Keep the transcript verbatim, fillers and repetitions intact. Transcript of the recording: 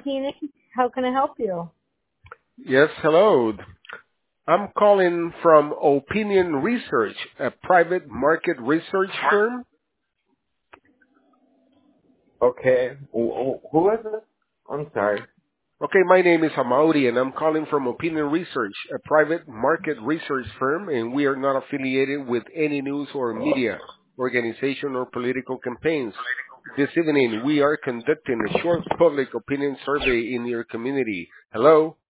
Opinion. How can I help you? Yes, hello. I'm calling from Opinion Research, a private market research firm. Okay. Who, who who is this? I'm sorry. Okay, my name is Amauri, and I'm calling from Opinion Research, a private market research firm, and we are not affiliated with any news or media organization or political campaigns. This evening, we are conducting a short public opinion survey in your community. Hello?